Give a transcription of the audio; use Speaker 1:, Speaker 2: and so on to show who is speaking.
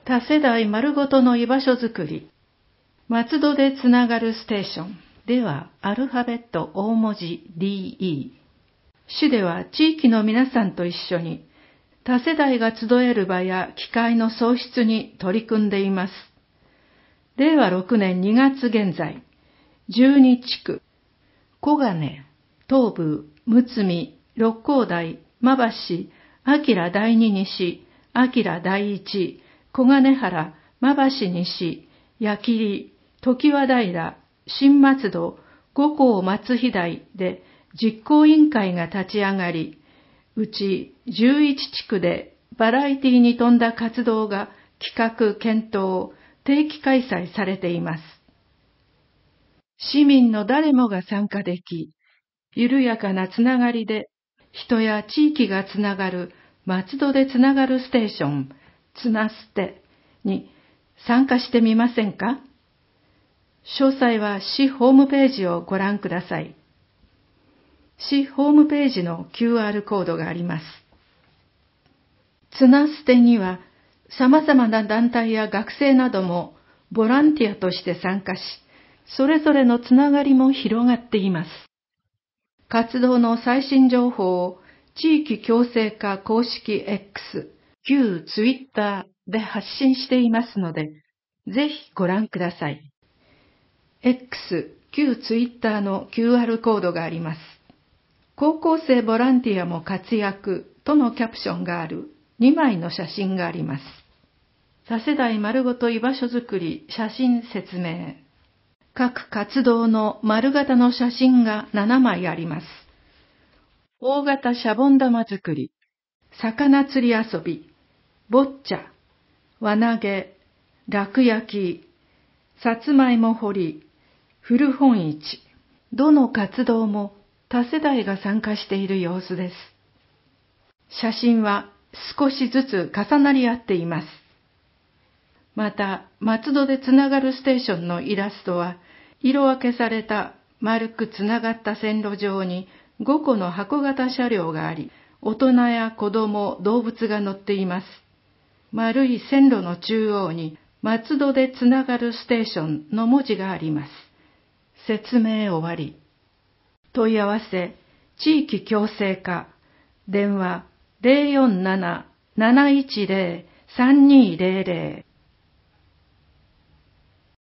Speaker 1: 多世代丸ごとの居場所づくり。松戸でつながるステーションではアルファベット大文字 DE。市では地域の皆さんと一緒に多世代が集える場や機会の創出に取り組んでいます。令和6年2月現在、12地区、小金、東部、睦見、六甲台、馬橋、明第二西、明第一、小金原、馬橋西、矢切、常盤平、新松戸、五甲松飛台で実行委員会が立ち上がり、うち11地区でバラエティに富んだ活動が企画・検討、定期開催されています。市民の誰もが参加でき、緩やかなつながりで人や地域がつながる松戸でつながるステーション、つなステに参加してみませんか？詳細は市ホームページをご覧ください。市ホームページの QR コードがあります。つなステには様々な団体や学生などもボランティアとして参加し、それぞれのつながりも広がっています。活動の最新情報を地域共生化公式 X、旧 Twitter で発信していますので、ぜひご覧ください。X、旧 Twitter の QR コードがあります。高校生ボランティアも活躍とのキャプションがある2枚の写真があります。多世代丸ごと居場所づくり写真説明。各活動の丸型の写真が7枚あります。大型シャボン玉作り、魚釣り遊び、ボッチャ、輪投げ、楽焼き、さつまいも掘り、古本市、どの活動も多世代が参加している様子です。写真は少しずつ重なり合っています。また、松戸でつながるステーションのイラストは、色分けされた丸くつながった線路上に5個の箱型車両があり、大人や子供、動物が乗っています。丸い線路の中央に松戸でつながるステーションの文字があります。説明終わり。問い合わせ、地域共生課、電話 047-710-3200